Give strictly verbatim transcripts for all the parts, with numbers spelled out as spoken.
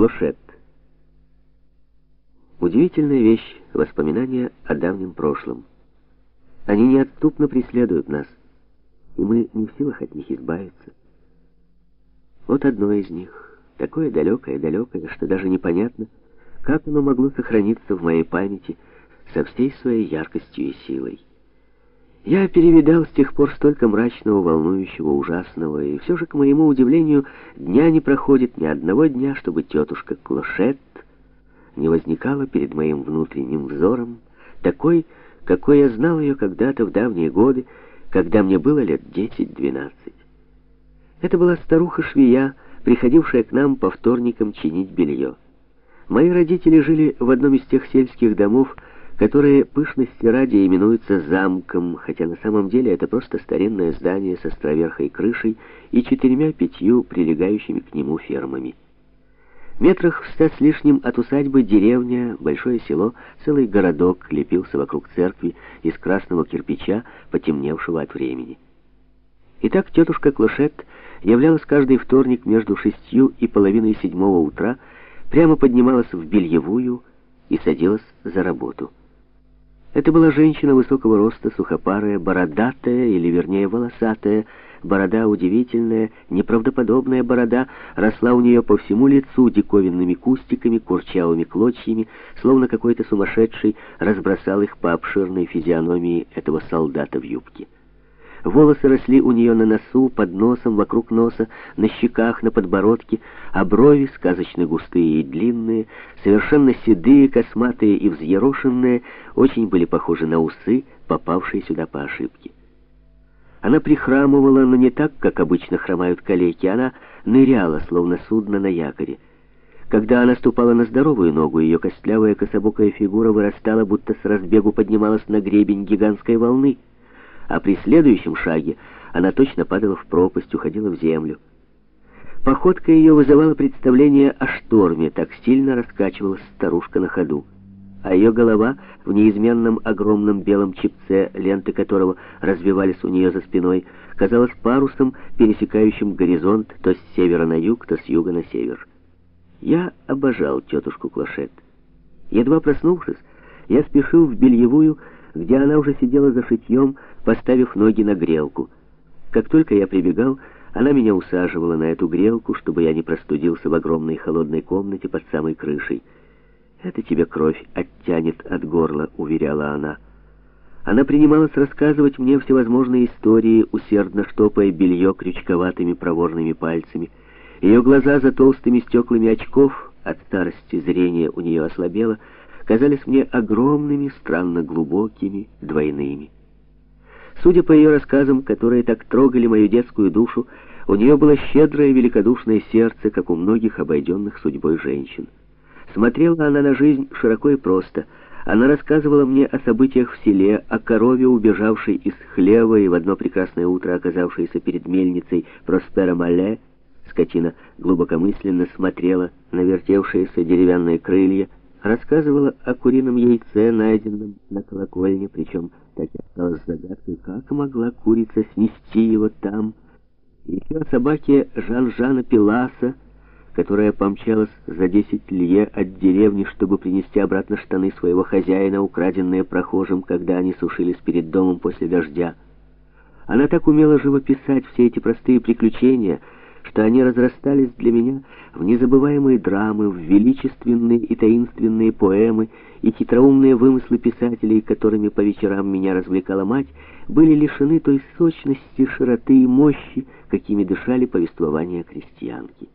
Клошет. Удивительная вещь — воспоминания о давнем прошлом. Они неотступно преследуют нас, и мы не в силах от них избавиться. Вот одно из них, такое далекое-далекое, что даже непонятно, как оно могло сохраниться в моей памяти со всей своей яркостью и силой. Я перевидал с тех пор столько мрачного, волнующего, ужасного, и все же, к моему удивлению, дня не проходит, ни одного дня, чтобы тетушка Клошет не возникала перед моим внутренним взором, такой, какой я знал ее когда-то в давние годы, когда мне было лет десять-двенадцать. Это была старуха-швея, приходившая к нам по вторникам чинить белье. Мои родители жили в одном из тех сельских домов, которые пышности ради именуются замком, хотя на самом деле это просто старинное здание со островерхой крышей и четырьмя-пятью прилегающими к нему фермами. Метрах в ста с лишним от усадьбы деревня, большое село, целый городок лепился вокруг церкви из красного кирпича, потемневшего от времени. Итак, тетушка Клошет являлась каждый вторник между шестью и половиной седьмого утра, прямо поднималась в бельевую и садилась за работу. Это была женщина высокого роста, сухопарая, бородатая, или вернее волосатая. Борода удивительная, неправдоподобная борода росла у нее по всему лицу диковинными кустиками, курчавыми клочьями, словно какой-то сумасшедший разбросал их по обширной физиономии этого солдата в юбке. Волосы росли у нее на носу, под носом, вокруг носа, на щеках, на подбородке, а брови, сказочно густые и длинные, совершенно седые, косматые и взъерошенные, очень были похожи на усы, попавшие сюда по ошибке. Она прихрамывала, но не так, как обычно хромают калеки, она ныряла, словно судно на якоре. Когда она ступала на здоровую ногу, ее костлявая кособокая фигура вырастала, будто с разбегу поднималась на гребень гигантской волны, а при следующем шаге она точно падала в пропасть, уходила в землю. Походка ее вызывала представление о шторме, так сильно раскачивалась старушка на ходу. А ее голова в неизменном огромном белом чепце, ленты которого развивались у нее за спиной, казалась парусом, пересекающим горизонт то с севера на юг, то с юга на север. Я обожал тетушку Клошет. Едва проснувшись, я спешил в бельевую, где она уже сидела за шитьем, поставив ноги на грелку. Как только я прибегал, она меня усаживала на эту грелку, чтобы я не простудился в огромной холодной комнате под самой крышей. «Это тебе кровь оттянет от горла», — уверяла она. Она принималась рассказывать мне всевозможные истории, усердно штопая белье крючковатыми проворными пальцами. Ее глаза за толстыми стеклами очков, от старости зрение у нее ослабело, казались мне огромными, странно глубокими, двойными. Судя по ее рассказам, которые так трогали мою детскую душу, у нее было щедрое великодушное сердце, как у многих обойденных судьбой женщин. Смотрела она на жизнь широко и просто. Она рассказывала мне о событиях в селе, о корове, убежавшей из хлева и в одно прекрасное утро оказавшейся перед мельницей Проспера Мале. Скотина глубокомысленно смотрела на вертевшиеся деревянные крылья, рассказывала о курином яйце, найденном на колокольне, причем так и осталось загадкой, как могла курица снести его там. И еще о собаке Жан-Жана Пиласа, которая помчалась за десять лье от деревни, чтобы принести обратно штаны своего хозяина, украденные прохожим, когда они сушились перед домом после дождя. Она так умела живописать все эти простые приключения, что они разрастались для меня в незабываемые драмы, в величественные и таинственные поэмы, и хитроумные вымыслы писателей, которыми по вечерам меня развлекала мать, были лишены той сочности, широты и мощи, какими дышали повествования крестьянки.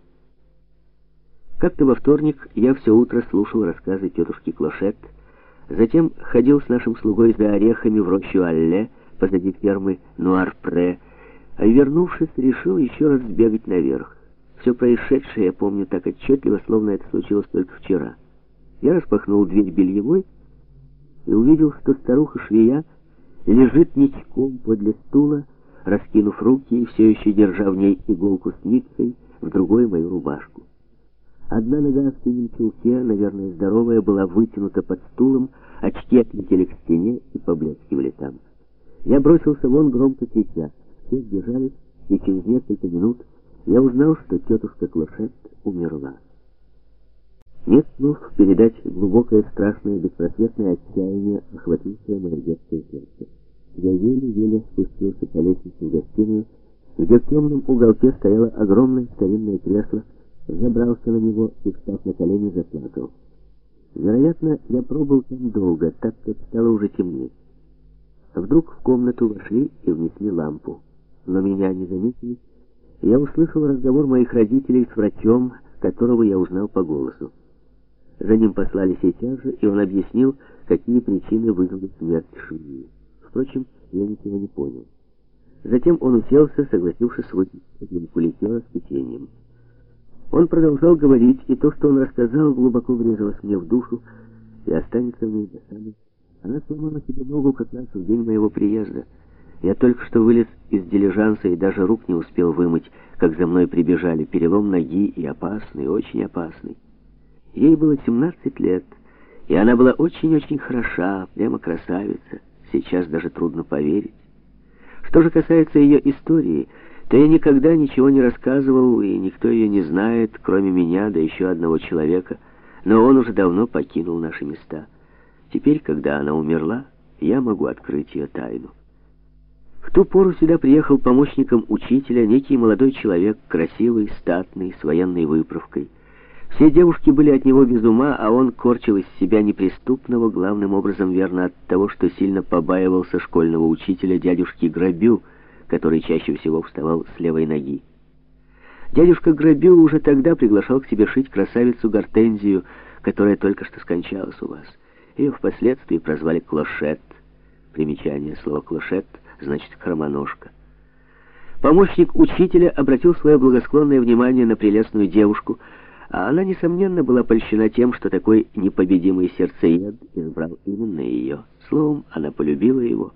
Как-то во вторник я все утро слушал рассказы тетушки Клошет, затем ходил с нашим слугой за орехами в рощу Алле, позади фермы Нуар-Пре, а вернувшись, решил еще раз сбегать наверх. Все происшедшее я помню так отчетливо, словно это случилось только вчера. Я распахнул дверь бельевой и увидел, что старуха-швея лежит ничком подле стула, раскинув руки и все еще держа в ней иголку с ниткой, в другой мою рубашку. Одна нога в синем чулке, наверное, здоровая, была вытянута под стулом, очки отлетели к стене и поблескивали там. Я бросился вон, громко крича. Все сбежались, и через несколько минут я узнал, что тетушка Клошет умерла. Нет слов передать глубокое, страшное, беспросветное отчаяние, охватившее мое детское сердце. Я еле-еле спустился по лестнице в гостиную, где в темном уголке стояло огромное старинное кресло, забрался на него и, встав на колени, заплакал. Вероятно, я пробыл там долго, так как стало уже темнеть. А вдруг в комнату вошли и внесли лампу. Но меня не заметили, и я услышал разговор моих родителей с врачом, которого я узнал по голосу. За ним послали сейчас же, и он объяснил, какие причины вызвали смерть Шии. Впрочем, я ничего не понял. Затем он уселся, согласившись выпить рюмку ликера с печеньем. Он продолжал говорить, и то, что он рассказал, глубоко врезалось мне в душу и останется в ней до самой. Она сломала себе ногу как раз в день моего приезда. Я только что вылез из дилижанса и даже рук не успел вымыть, как за мной прибежали. Перелом ноги и опасный, очень опасный. Ей было семнадцать лет, и она была очень-очень хороша, прямо красавица. Сейчас даже трудно поверить. Что же касается ее истории, то я никогда ничего не рассказывал, и никто ее не знает, кроме меня, да еще одного человека, но он уже давно покинул наши места. Теперь, когда она умерла, я могу открыть ее тайну. В ту пору сюда приехал помощником учителя некий молодой человек, красивый, статный, с военной выправкой. Все девушки были от него без ума, а он корчил из себя неприступного, главным образом верно от того, что сильно побаивался школьного учителя дядюшки Грабю, который чаще всего вставал с левой ноги. Дядюшка Грабю уже тогда приглашал к себе шить красавицу Гортензию, которая только что скончалась у вас. Ее впоследствии прозвали Клошет. Примечание: слово «клошет» значит «хромоножка». Помощник учителя обратил свое благосклонное внимание на прелестную девушку, а она, несомненно, была польщена тем, что такой непобедимый сердцеед избрал именно ее. Словом, она полюбила его,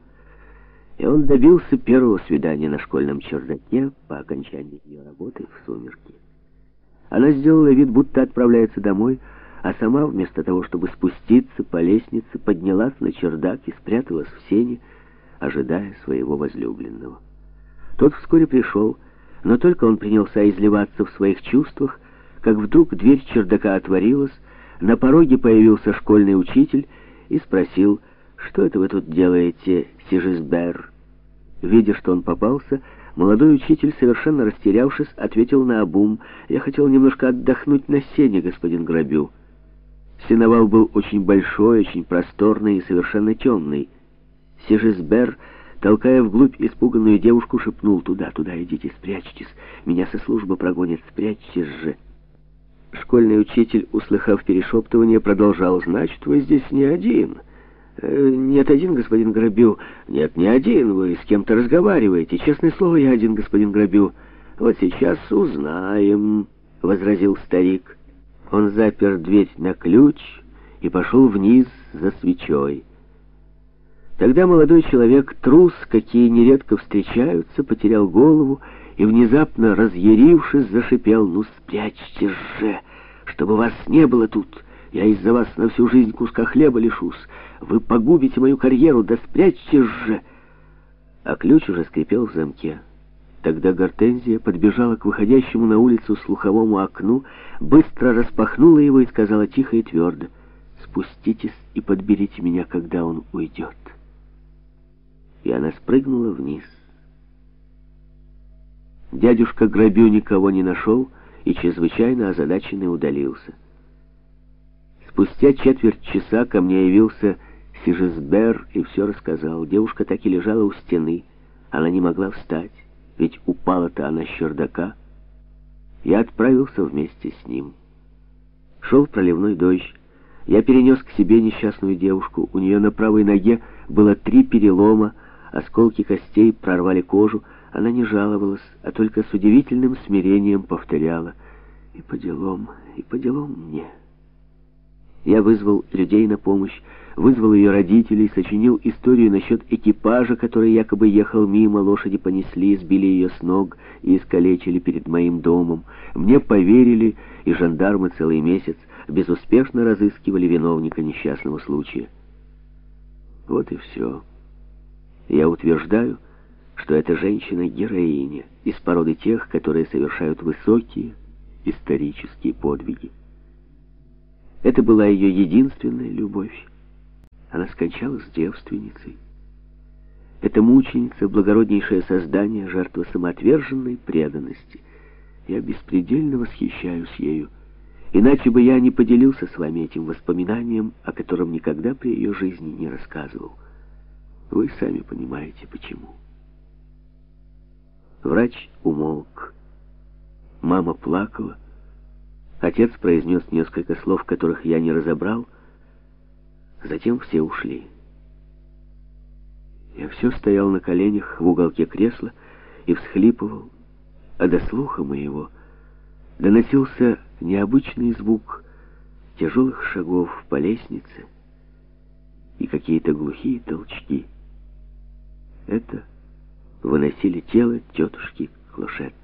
и он добился первого свидания на школьном чердаке по окончании ее работы в сумерки. Она сделала вид, будто отправляется домой, а сама, вместо того, чтобы спуститься по лестнице, поднялась на чердак и спряталась в сене, ожидая своего возлюбленного. Тот вскоре пришел, но только он принялся изливаться в своих чувствах, как вдруг дверь чердака отворилась, на пороге появился школьный учитель и спросил: «Что это вы тут делаете, Сижисбер?» Видя, что он попался, молодой учитель, совершенно растерявшись, ответил наобум: «Я хотел немножко отдохнуть на сене, господин Грабю». Сеновал был очень большой, очень просторный и совершенно темный. Сижисбер, толкая вглубь испуганную девушку, шепнул: «Туда, туда идите, спрячьтесь, меня со службы прогонят, спрячьтесь же». Школьный учитель, услыхав перешептывание, продолжал: «Значит, вы здесь не один?» э, «Нет, один, господин Грабю». «Нет, не один, вы с кем-то разговариваете. Честное слово, я один, господин Грабю». «Вот сейчас узнаем», — возразил старик. Он запер дверь на ключ и пошел вниз за свечой. Тогда молодой человек, трус, какие нередко встречаются, потерял голову и, внезапно разъярившись, зашипел: «Ну, спрячьтесь же, чтобы вас не было тут! Я из-за вас на всю жизнь куска хлеба лишусь! Вы погубите мою карьеру, да спрячьтесь же!» А ключ уже скрипел в замке. Тогда Гортензия подбежала к выходящему на улицу слуховому окну, быстро распахнула его и сказала тихо и твердо: «Спуститесь и подберите меня, когда он уйдет». И она спрыгнула вниз. Дядюшка Грабю никого не нашел и чрезвычайно озадаченный удалился. Спустя четверть часа ко мне явился Сижисбер и все рассказал. Девушка так и лежала у стены. Она не могла встать, ведь упала-то она с чердака. Я отправился вместе с ним. Шел проливной дождь. Я перенес к себе несчастную девушку. У нее на правой ноге было три перелома, осколки костей прорвали кожу. Она не жаловалась, а только с удивительным смирением повторяла: «И по делам, и по делам мне». Я вызвал людей на помощь, вызвал ее родителей, сочинил историю насчет экипажа, который якобы ехал мимо, лошади понесли, сбили ее с ног и искалечили перед моим домом. Мне поверили, и жандармы целый месяц безуспешно разыскивали виновника несчастного случая. Вот и все. Я утверждаю, что эта женщина-героиня из породы тех, которые совершают высокие исторические подвиги. Это была ее единственная любовь. Она скончалась девственницей. Эта мученица, благороднейшее создание, жертва самоотверженной преданности. Я беспредельно восхищаюсь ею. Иначе бы я не поделился с вами этим воспоминанием, о котором никогда при ее жизни не рассказывал. Вы сами понимаете, почему. Врач умолк. Мама плакала. Отец произнес несколько слов, которых я не разобрал. Затем все ушли. Я все стоял на коленях в уголке кресла и всхлипывал, а до слуха моего доносился необычный звук тяжелых шагов по лестнице и какие-то глухие толчки. Это выносили тело тетушки Клошет.